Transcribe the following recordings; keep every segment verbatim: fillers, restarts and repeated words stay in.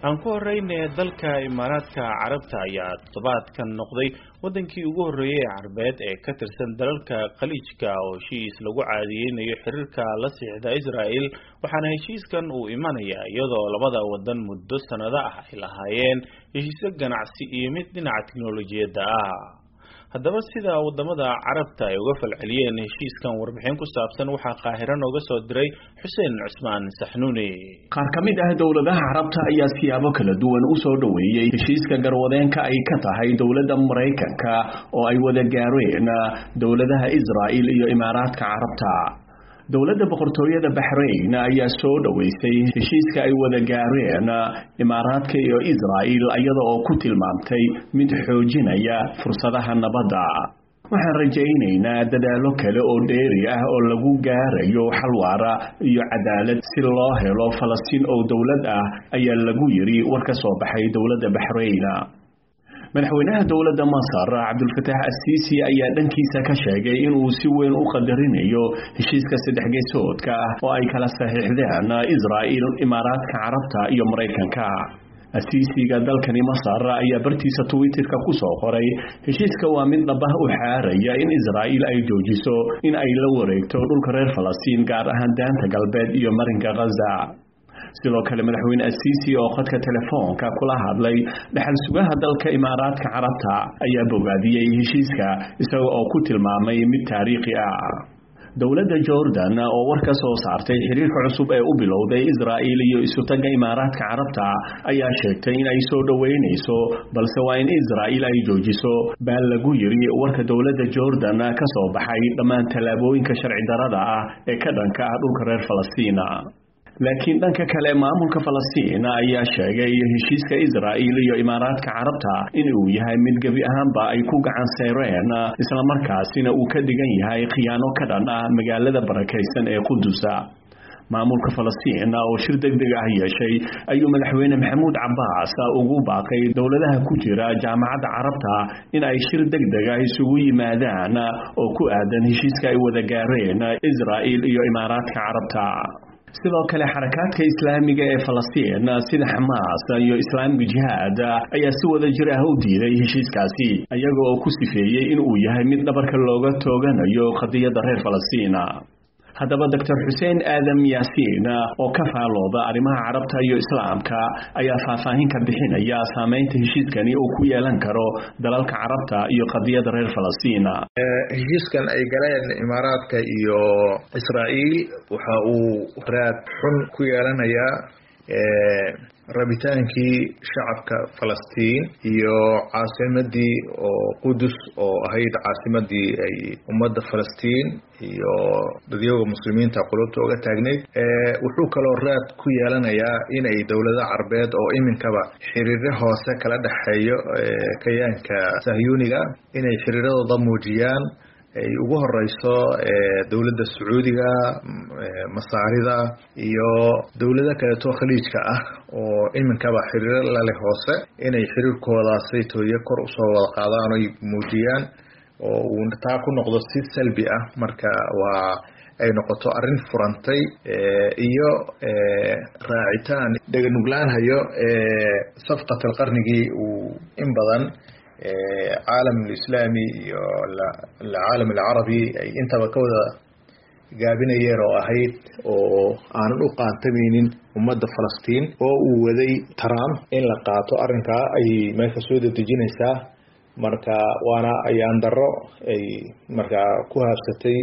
aan ku horeynay dalka Imaaraadka Carabta ayaa todobaadkan noqday wadankii ugu horeeyay ee Carbeed ee ka tirsan dalalka Khaliijka oo heshiis lagu caadiyeynayo xiriirka la socda Israa'iil waxaana heshiiskan uu imanayaa iyadoo labada wadan muddo sanado ah ay lahaayeen heshiisyo ganacsi iyo mid dhinaca tiknoolajiyadda ah. haddaba sida wadamada Carabta ay uga falceliyeen heshiiskan warbixin ku saabsan waxa Qaahiro nooga soo diray Xuseen Cusmaan Saxnuuni. qaar ka mid ah dawladaha Carabta ayaa siyaabo kala duwan u soo dhaweeyay heshiiska garwadeenka ay ka tahay dawladda Mareykanka oo ay wada gaareen dawladaha Israa'iil iyo Imaaraadka Carabta. dawladda boqortooyada Bahrain ayaa soo dhaweysay heshiiska ay wada gaareen Imaaraadka iyo Israa'iil iyadoo oo ku tilmaamtay mid xoojinaya fursadaha nabadda. waxaan rajaynaynaa dadaalo kale oo dheeri ah oo lagu gaarayo xal waara iyo cadaalad si loo helo Falastiin oo dawlad ah ayaa lagu yiri war ka soo baxay dawladda Bahrain. madaxweynaha dawladda Masar Abdul Fattah al-Sisi ayaa dhankiisa ka sheegay in uu si weyn u qadarinayo heshiiska saddex geesoodka ah oo ay kala saxiixdeen Israa'iil, Imaaraadka Carabta iyo Mareykanka. al-Sisiga dalkani Masar ayaa bartiisa Twitter-ka ku soo qoray heshiiska waa mid dhab ah u xaaraya in Israa'iil ay joojiso in ay la wareegto dhulka reer Falastiin gaar ahaan daanta galbeed iyo marinka Gaza. sidoo kale madaxweyne al-Sisi oo khadka telefoonka kula hadlay dhaxal sugaha dalka Imaaraadka Carabta ayaa bogaadiyay heshiiska isagoo oo ku tilmaamay mid taariikhi ah. dawladda Jordan oo war ka soo saartay xiriirka cusub ee u bilowday Israa'iil iyo isutaga Imaaraadka Carabta ayaa sheegtay in ay soo dhaweynayso balse waa in Israa'iil ay joojiso baa lagu yiri warka dawladda Jordan ka soo baxay dhammaan talaabooyinka sharci darrada ah ee ka dhanka ah dhulka reer Falastiin. laakiin dhanka kale maamulka Falastiin ayaa sheegay heshiiska Israa'iil iyo Imaaraadka Carabta in uu yahay mid gabi ahaanba ay ku gacan saareen isla markaasina uu ka dhigan yahay khiyaano ka dhan ah magaalada barakeysan ee Qudus. maamulka Falastiin oo shir degdeg ah yeeshay ayuu madaxweyne Maxamuud Cabbaas ugu baaqay dawladaha ku jira jaamacadda Carabta in ay shir degdeg ah isugu yimaadaan oo ku aadan heshiiska ay wada gaareen Israa'iil iyo Imaaraadka Carabta. sidoo kale xarakaadka islaamiga ee Falastiin sida Hamas iyo Islaamic Jihad ayaa si wada jir ah u diiday heshiiskaasi ayagoo ku sifeeyay in uu yahay mid dhabarka looga tooganayo qadiyadda reer Falastiin. haddaba Doctor Hussein Adam Yaasiin oo ka faalooda arrimaha Carabta iyo Islaamka ayaa faahfaahin ka bixinaya saameynta heshiiskani uu ku yeelan karo dalalka Carabta iyo qadiyadda reer Falastiin. heshiiskan ay galeen Imaaraadka iyo Israa'iil waxa uu raad xun ku yeelanayaa ee rabitaankii shacabka Falastiin iyo caasimadii oo Qudus oo ahayd caasimadii ay ummadda Falastiin iyo dadyoga muslimiinta qulubta uga taagneyd. ee wuxuu kaloo raad ku yeelanayaa in ay dawladaha Carbeed oo iminkaba xiriir hoose kala dhaxeeyo kayaanka Sahyuuniga inay xiriiradooda muujiyaan ay ugu horeyso dawladda Sacuudiga, Masaarida iyo dawladaha kale oo Khaliijka ah oo iminkaba xiriir la leh hoose inay xiriirkoodaasi tooyo kor u soo wada qaadaan oo muujiyaan oo uu taa ku noqdo si salbi ah marka waa ay noqoto arrin furantay iyo raacitaan deganuglaan hayo safqatul qarnigii uu in badan عالم الإسلامي والعالم العربي أي أنت بكودا جابنا يرى أهيد أو عن الأوقات تبينين ومدة فلسطين أو وذي ترام إن لقاطو أرنكا أي ما يفسود تجينسا مركا وانا أي أندرو أي مركا كوها ستي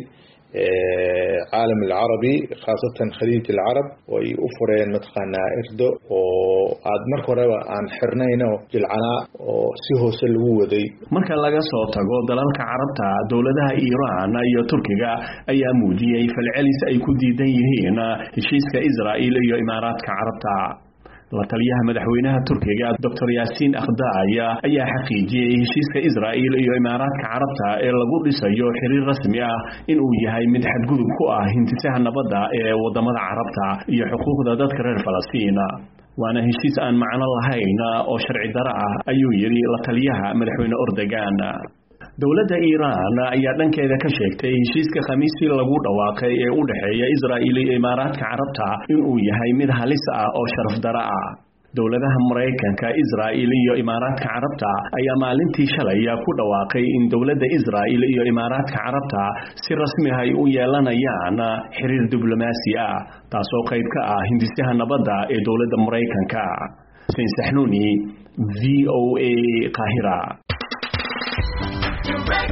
عالم العربي خاصة خليج العرب ويوفرين متقنا إردو وعاد مركو روا عن حرنينو جلعنا وسيهو سلوو ذي مركا لغا صوتاقو دلالك عربتا دولدها إيران أيو تركيا أي موجيي فالعليس أي كودي ديهين هشيسك إسرائيل أيو إماراتك عربتا. la taliyaha madaxweynaha Turkiga Doctor Yaasiin Akhdaya ayaa xaqiijiyay heshiiska Israa'iil iyo Imaaraadka Carabta ee lagu dhisayo xiriir rasmi ah in uu yahay mid xadgudub ku ah hintisaha nabadda ee wadamada Carabta iyo xuquuqda dadka reer Falastiin. waana heshiis aan macno lahayn oo sharci darro ah ayuu yiri la taliyaha madaxweyne Erdogan. dawladda Iiraan ayaa dhankeeda ka sheegtay heshiiska Khamiistii lagu dhawaaqay ee u dhaxeeya Israa'iil iyo Imaaraadka Carabta in uu yahay mid halis ah oo sharaf darro ah. dowladaha Mareykanka, Israa'iil iyo Imaaraadka Carabta ayaa maalintii shalay ku dhawaaqay in dowladda Israa'iil iyo Imaaraadka Carabta si rasmi ah u yeelanayaan xiriir diblomaasi ah taasoo qayb ka ah hindisaha nabadda ee dowladda Mareykanka. Hussein Sahnuni, V O A, Qaahira.